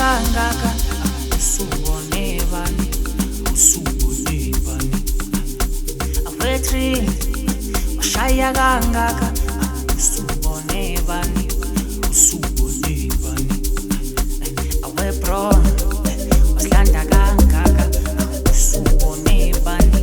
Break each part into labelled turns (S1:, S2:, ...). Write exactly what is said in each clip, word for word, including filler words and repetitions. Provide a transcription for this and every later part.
S1: kangaka usubone bani usubone bani awetri washaya kangaka usubone bani usubone bani awebro waslanda kangaka usubone bani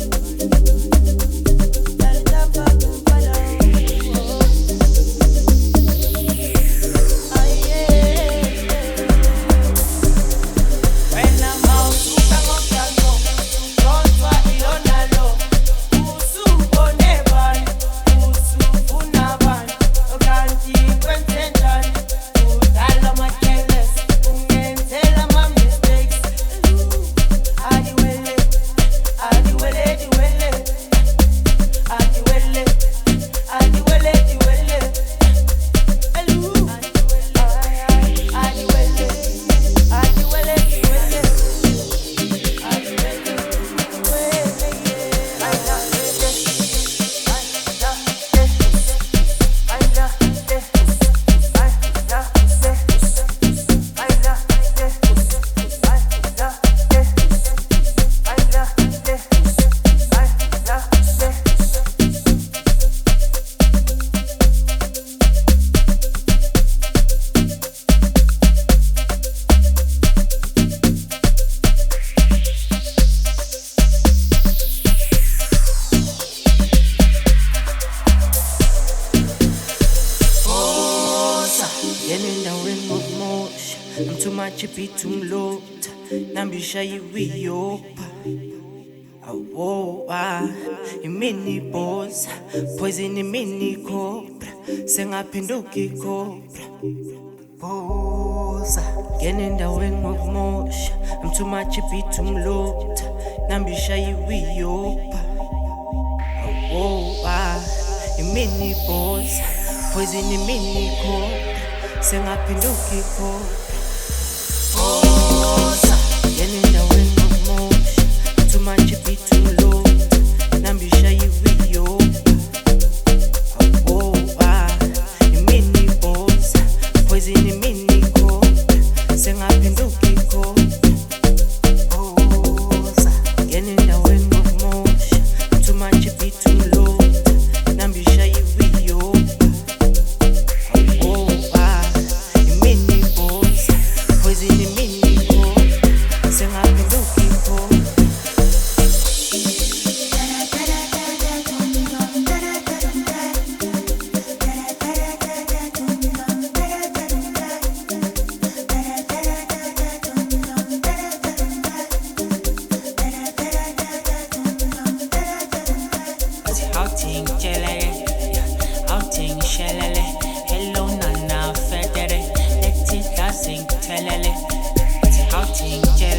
S1: Chipitumlota nambisha yiwiyopa awoa imini boss poison imini cobra sengaphinduka cobra bossa ngene endaweni ngokumosha I'm too much chipitumlota nambisha yiwiyopa awoa imini boss poison imini cobra sengaphinduka cobra Osa, yeni ndawe ngomosha Tumanchi bitu lo Nambisha yiwiyo Awoa, imini bosa Poison imini ko Sengaphinduki ko Osa, yeni ndawe ngomosha Tumanchi bitu lo Nambisha yiwiyo Awoa, imini bosa Poison imini ko Sengaphinduki ko Outing jelly, outing shelele. Hello nana federe, let it sing telele. Outing jelly.